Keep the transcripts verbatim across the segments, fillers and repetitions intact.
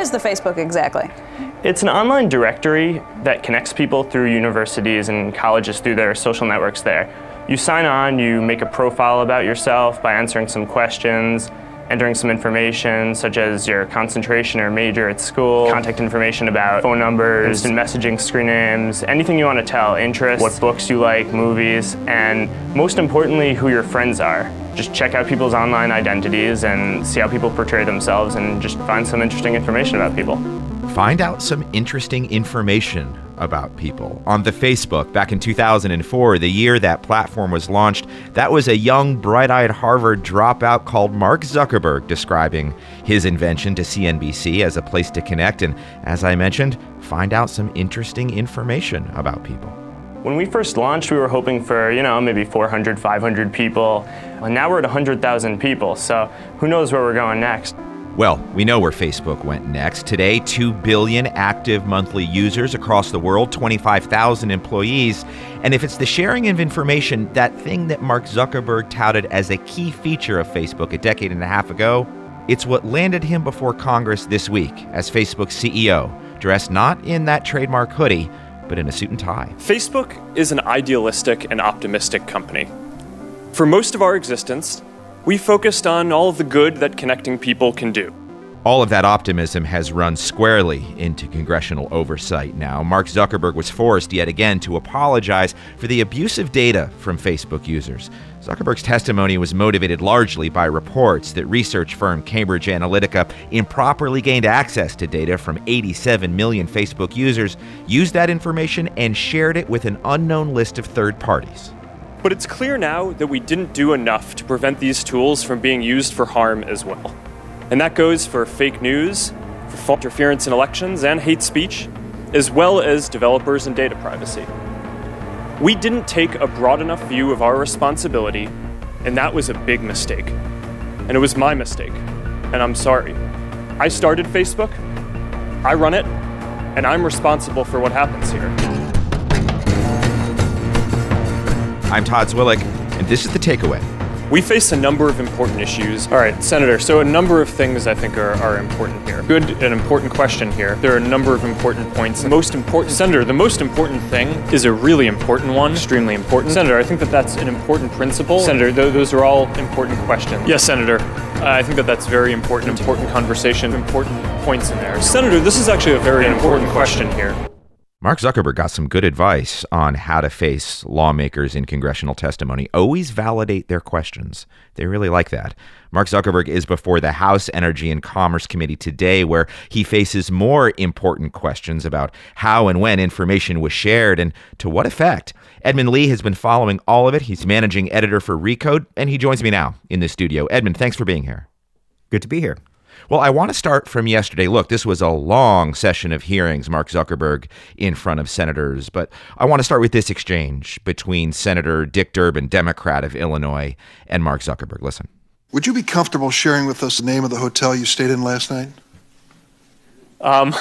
is the Facebook exactly? It's an online directory that connects people through universities and colleges through their social networks there. You sign on, you make a profile about yourself by answering some questions, entering some information such as your concentration or major at school, contact information about phone numbers, and messaging screen names, anything you want to tell, interests, what books you like, movies, and most importantly, who your friends are. Just check out people's online identities and see how people portray themselves and just find some interesting information about people. Find out some interesting information about people. On the Facebook, back in two thousand four, the year that platform was launched, that was a young, bright-eyed Harvard dropout called Mark Zuckerberg describing his invention to C N B C as a place to connect and, as I mentioned, find out some interesting information about people. When we first launched, we were hoping for, you know, maybe four hundred, five hundred people. And now we're at one hundred thousand people, so who knows where we're going next. Well, we know where Facebook went next. Today, two billion active monthly users across the world, twenty-five thousand employees. And if it's the sharing of information, that thing that Mark Zuckerberg touted as a key feature of Facebook a decade and a half ago, it's what landed him before Congress this week as Facebook's C E O, dressed not in that trademark hoodie, but in a suit and tie. Facebook is an idealistic and optimistic company. For most of our existence, we focused on all of the good that connecting people can do. All of that optimism has run squarely into congressional oversight now. Mark Zuckerberg was forced yet again to apologize for the abuse of data from Facebook users. Zuckerberg's testimony was motivated largely by reports that research firm Cambridge Analytica improperly gained access to data from eighty-seven million Facebook users, used that information, and shared it with an unknown list of third parties. But it's clear now that we didn't do enough to prevent these tools from being used for harm as well. And that goes for fake news, for false interference in elections and hate speech, as well as developers and data privacy. We didn't take a broad enough view of our responsibility, and that was a big mistake. And it was my mistake, and I'm sorry. I started Facebook, I run it, and I'm responsible for what happens here. I'm Todd Zwillich, and this is The Takeaway. We face a number of important issues. All right, Senator, so a number of things I think are, are important here. Good and important question here. There are a number of important points. The most important, Senator, the most important thing is a really important one, extremely important. Senator, I think that that's an important principle. Senator, th- those are all important questions. Yes, Senator. Uh, I think that that's very important, important conversation, important points in there. Senator, this is actually a very important question here. Mark Zuckerberg got some good advice on how to face lawmakers in congressional testimony. Always validate their questions. They really like that. Mark Zuckerberg is before the House Energy and Commerce Committee today, where he faces more important questions about how and when information was shared and to what effect. Edmund Lee has been following all of it. He's managing editor for Recode, and he joins me now in the studio. Edmund, thanks for being here. Good to be here. Well, I want to start from yesterday. Look, this was a long session of hearings, Mark Zuckerberg in front of senators, but I want to start with this exchange between Senator Dick Durbin, Democrat of Illinois, and Mark Zuckerberg. Listen. Would you be comfortable sharing with us the name of the hotel you stayed in last night? Um,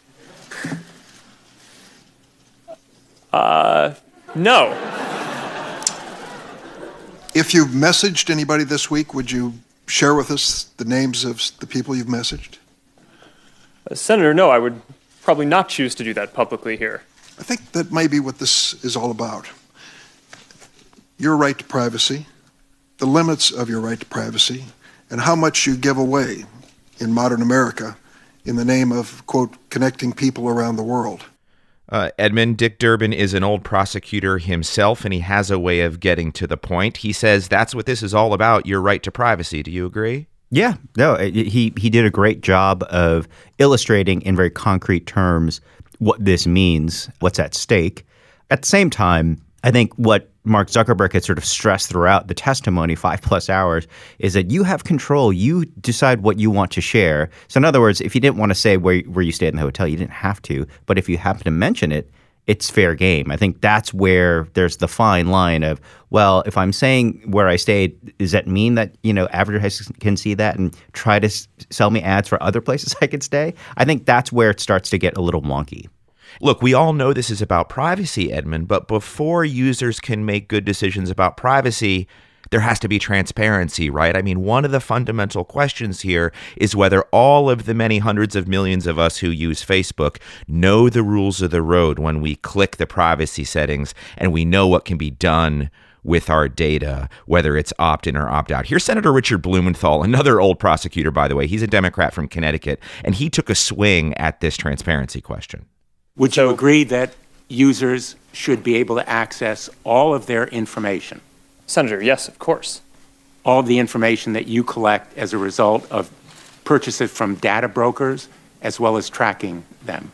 uh, no. If you've messaged anybody this week, would you share with us the names of the people you've messaged? Uh, Senator, no, I would probably not choose to do that publicly here. I think that may be what this is all about. Your right to privacy, the limits of your right to privacy, and how much you give away in modern America in the name of, quote, connecting people around the world. Uh, Edmund, Dick Durbin is an old prosecutor himself, and he has a way of getting to the point. He says that's what this is all about, your right to privacy. Do you agree? Yeah, no, he, he did a great job of illustrating in very concrete terms what this means, what's at stake. At the same time, I think what Mark Zuckerberg had sort of stressed throughout the testimony, five plus hours, is that you have control. You decide what you want to share. So in other words, if you didn't want to say where, where you stayed in the hotel, you didn't have to. But if you happen to mention it, it's fair game. I think that's where there's the fine line of, well, if I'm saying where I stayed, does that mean that, you know, advertisers can see that and try to s- sell me ads for other places I could stay? I think that's where it starts to get a little wonky. Look, we all know this is about privacy, Edmund, but before users can make good decisions about privacy, there has to be transparency, right? I mean, one of the fundamental questions here is whether all of the many hundreds of millions of us who use Facebook know the rules of the road when we click the privacy settings and we know what can be done with our data, whether it's opt-in or opt-out. Here's Senator Richard Blumenthal, another old prosecutor, by the way. He's a Democrat from Connecticut, and he took a swing at this transparency question. Would you agree that users should be able to access all of their information? Senator, yes, of course. All the information that you collect as a result of purchases from data brokers, as well as tracking them?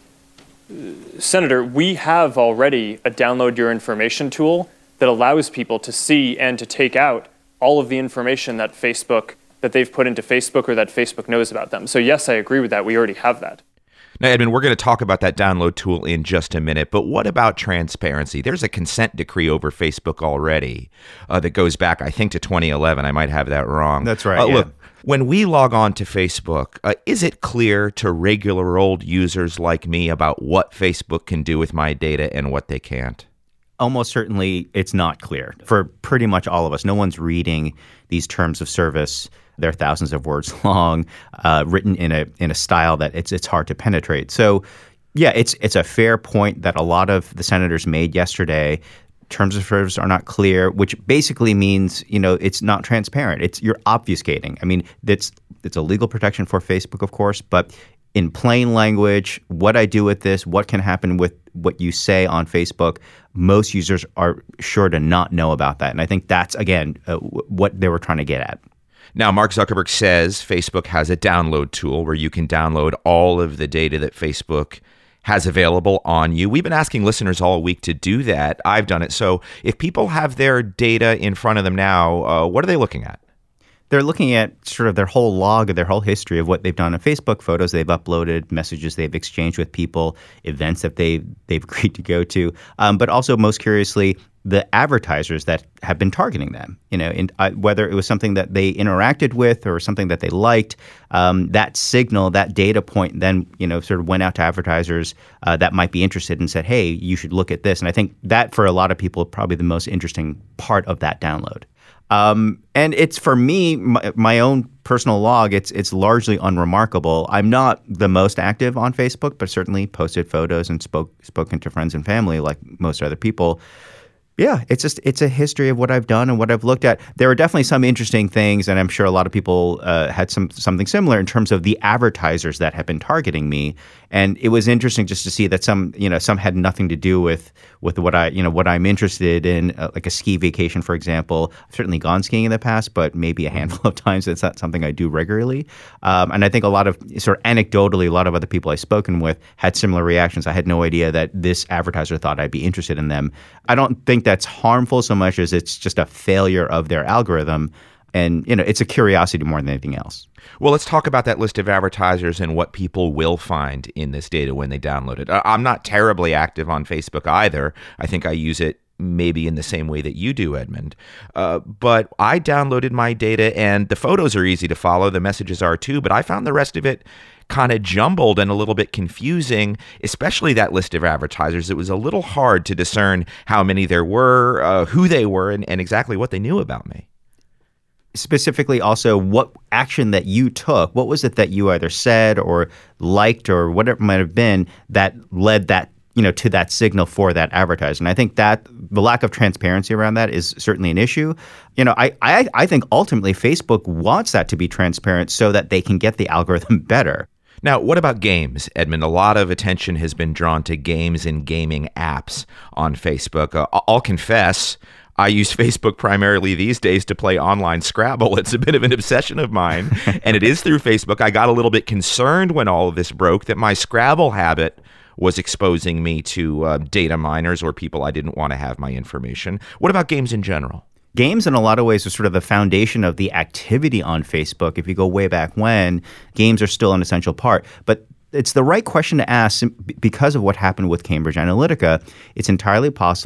Senator, we have already a download your information tool that allows people to see and to take out all of the information that Facebook, that they've put into Facebook or that Facebook knows about them. So yes, I agree with that. We already have that. Now, Edmund, we're going to talk about that download tool in just a minute, but what about transparency? There's a consent decree over Facebook already uh, that goes back, I think, to twenty eleven. I might have that wrong. That's right. Uh, yeah. Look, when we log on to Facebook, uh, is it clear to regular old users like me about what Facebook can do with my data and what they can't? Almost certainly it's not clear for pretty much all of us. No one's reading these terms of service. They're thousands of words long, uh, written in a in a style that it's it's hard to penetrate. So, yeah, it's it's a fair point that a lot of the senators made yesterday. Terms of service are not clear, which basically means, you know, it's not transparent. It's you're obfuscating. I mean, it's it's a legal protection for Facebook, of course, but in plain language, what I do with this, what can happen with what you say on Facebook, most users are sure to not know about that. And I think that's, again, uh, w- what they were trying to get at. Now, Mark Zuckerberg says Facebook has a download tool where you can download all of the data that Facebook has available on you. We've been asking listeners all week to do that. I've done it. So if people have their data in front of them now, uh, what are they looking at? They're looking at sort of their whole log of their whole history of what they've done on Facebook, photos they've uploaded, messages they've exchanged with people, events that they, they've agreed to go to, um, but also most curiously, the advertisers that have been targeting them, you know, in, uh, whether it was something that they interacted with or something that they liked, um, that signal, that data point then, you know, sort of went out to advertisers uh, that might be interested and said, hey, you should look at this. And I think that for a lot of people, probably the most interesting part of that download. Um, and it's, for me, my, my own personal log, it's it's largely unremarkable. I'm not the most active on Facebook, but certainly posted photos and spoke spoken to friends and family like most other people. Yeah, it's just it's a history of what I've done and what I've looked at. There are definitely some interesting things, and I'm sure a lot of people uh, had some something similar in terms of the advertisers that have been targeting me. And it was interesting just to see that some, you know, some had nothing to do with with what I, you know, what I'm interested in, uh, like a ski vacation, for example. I've certainly gone skiing in the past, but maybe a handful of times. It's not something I do regularly. Um, and I think a lot of sort of anecdotally, a lot of other people I've spoken with had similar reactions. I had no idea that this advertiser thought I'd be interested in them. I don't think that's harmful so much as it's just a failure of their algorithm. And, you know, it's a curiosity more than anything else. Well, let's talk about that list of advertisers and what people will find in this data when they download it. I'm not terribly active on Facebook either. I think I use it maybe in the same way that you do, Edmund. Uh, but I downloaded my data, and the photos are easy to follow. The messages are too. But I found the rest of it kind of jumbled and a little bit confusing, especially that list of advertisers. It was a little hard to discern how many there were, uh, who they were, and, and exactly what they knew about me. Specifically also what action that you took, what was it that you either said or liked or whatever it might have been that led that, you know, to that signal for that advertiser. And I think that the lack of transparency around that is certainly an issue. You know, I, I, I think ultimately Facebook wants that to be transparent so that they can get the algorithm better. Now, what about games, Edmund? A lot of attention has been drawn to games and gaming apps on Facebook. Uh, I'll confess, I use Facebook primarily these days to play online Scrabble. It's a bit of an obsession of mine, and it is through Facebook. I got a little bit concerned when all of this broke that my Scrabble habit was exposing me to uh, data miners or people I didn't want to have my information. What about games in general? Games in a lot of ways are sort of the foundation of the activity on Facebook. If you go way back when, games are still an essential part. But it's the right question to ask because of what happened with Cambridge Analytica. It's entirely possible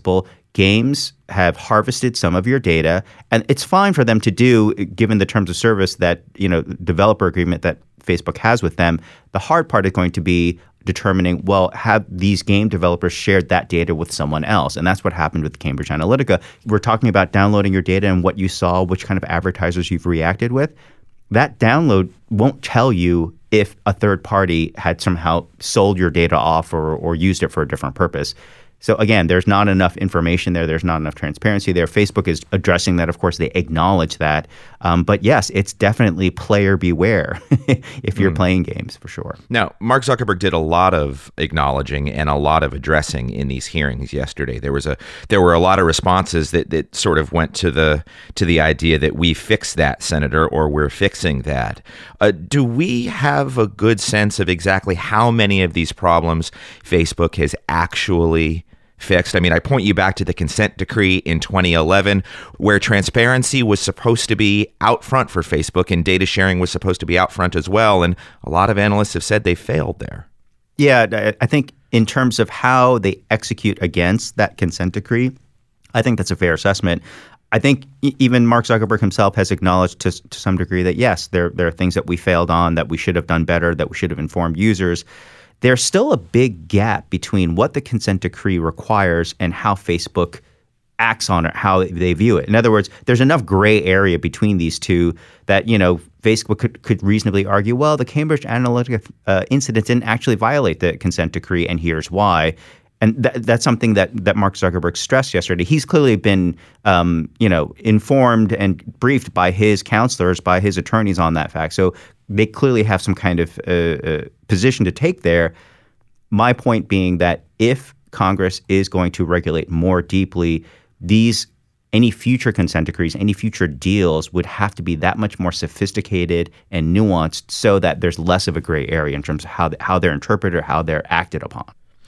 games have harvested some of your data, and it's fine for them to do, given the terms of service that, you know, developer agreement that Facebook has with them. The hard part is going to be determining, well, have these game developers shared that data with someone else? And that's what happened with Cambridge Analytica. We're talking about downloading your data and what you saw, which kind of advertisers you've reacted with. That download won't tell you if a third party had somehow sold your data off or, or used it for a different purpose. So again, there's not enough information there. There's not enough transparency there. Facebook is addressing that. Of course, they acknowledge that. Um, but yes, it's definitely player beware if you're mm. playing games, for sure. Now, Mark Zuckerberg did a lot of acknowledging and a lot of addressing in these hearings yesterday. There was a there were a lot of responses that, that sort of went to the to the idea that we fixed that, Senator, or we're fixing that. Uh, do we have a good sense of exactly how many of these problems Facebook has actually fixed? I mean, I point you back to the consent decree in twenty eleven, where transparency was supposed to be out front for Facebook and data sharing was supposed to be out front as well. And a lot of analysts have said they failed there. Yeah, I think in terms of how they execute against that consent decree, I think that's a fair assessment. I think even Mark Zuckerberg himself has acknowledged to, to some degree that, yes, there, there are things that we failed on, that we should have done better, that we should have informed users. There's still a big gap between what the consent decree requires and how Facebook acts on it, how they view it. In other words, there's enough gray area between these two that, you know, Facebook could, could reasonably argue, well, the Cambridge Analytica uh, incident didn't actually violate the consent decree, and here's why. And th- that's something that, that Mark Zuckerberg stressed yesterday. He's clearly been, um, you know, informed and briefed by his counselors, by his attorneys on that fact. So they clearly have some kind of uh, uh, position to take there. My point being that if Congress is going to regulate more deeply, these any future consent decrees, any future deals would have to be that much more sophisticated and nuanced so that there's less of a gray area in terms of how, how they're interpreted or how they're acted upon.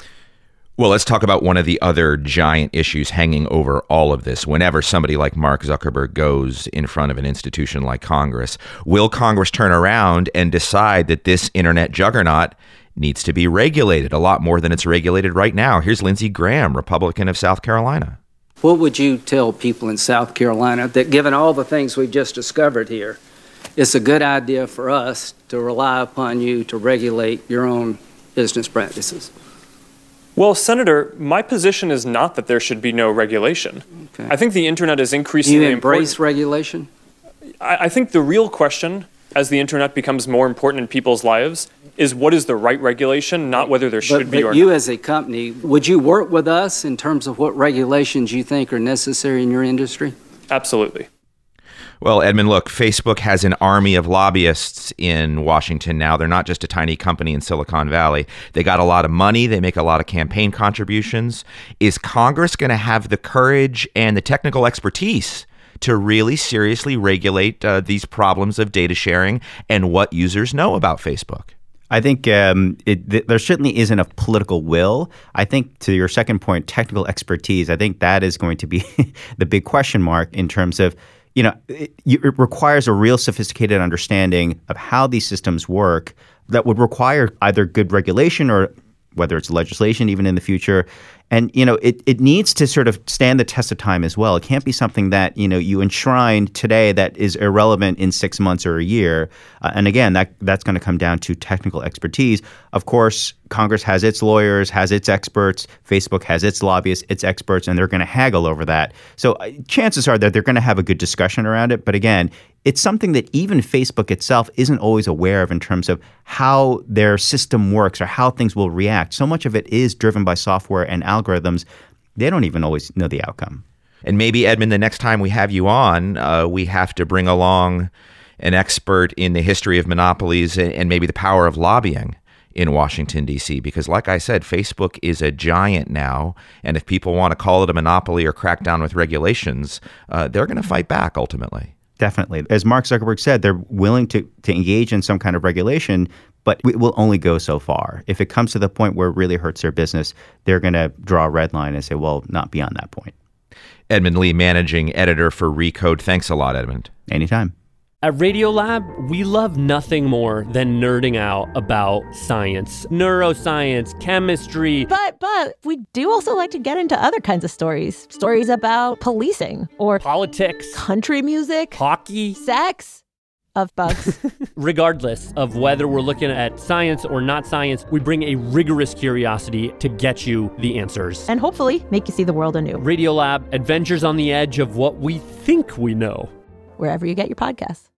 Well, let's talk about one of the other giant issues hanging over all of this. Whenever somebody like Mark Zuckerberg goes in front of an institution like Congress, will Congress turn around and decide that this internet juggernaut needs to be regulated a lot more than it's regulated right now? Here's Lindsey Graham, Republican of South Carolina. What would you tell people in South Carolina that, given all the things we've just discovered here, it's a good idea for us to rely upon you to regulate your own business practices? Well, Senator, my position is not that there should be no regulation. Okay. I think the internet is increasingly important. You embrace important. regulation? I, I think the real question, as the internet becomes more important in people's lives, is what is the right regulation, not whether there should but, be but or you not. As a company, would you work with us in terms of what regulations you think are necessary in your industry? Absolutely. Well, Edmund, look, Facebook has an army of lobbyists in Washington now. They're not just a tiny company in Silicon Valley. They got a lot of money. They make a lot of campaign contributions. Is Congress going to have the courage and the technical expertise to really seriously regulate uh, these problems of data sharing and what users know about Facebook? I think um, it, th- there certainly isn't a political will. I think, to your second point, technical expertise, I think that is going to be the big question mark in terms of, you know, it, it requires a real sophisticated understanding of how these systems work that would require either good regulation or whether it's legislation even in the future. And, you know, it, it needs to sort of stand the test of time as well. It can't be something that, you know, you enshrine today that is irrelevant in six months or a year. Uh, and again, that that's going to come down to technical expertise. Of course, Congress has its lawyers, has its experts. Facebook has its lobbyists, its experts, and they're going to haggle over that. So uh, chances are that they're going to have a good discussion around it. But again, it's something that even Facebook itself isn't always aware of in terms of how their system works or how things will react. So much of it is driven by software and algorithms. They don't even always know the outcome. And maybe, Edmund, the next time we have you on, uh, we have to bring along an expert in the history of monopolies and, and maybe the power of lobbying in Washington, D C, because like I said, Facebook is a giant now. And if people want to call it a monopoly or crack down with regulations, uh, they're going to fight back ultimately. Definitely. As Mark Zuckerberg said, they're willing to, to engage in some kind of regulation, but it will only go so far. If it comes to the point where it really hurts their business, they're going to draw a red line and say, well, not beyond that point. Edmund Lee, managing editor for Recode. Thanks a lot, Edmund. Anytime. At Radiolab, we love nothing more than nerding out about science, neuroscience, chemistry. But but we do also like to get into other kinds of stories. Stories about policing or politics, country music, hockey, sex, of bugs. Regardless of whether we're looking at science or not science, we bring a rigorous curiosity to get you the answers. And hopefully make you see the world anew. Radiolab, adventures on the edge of what we think we know. Wherever you get your podcasts.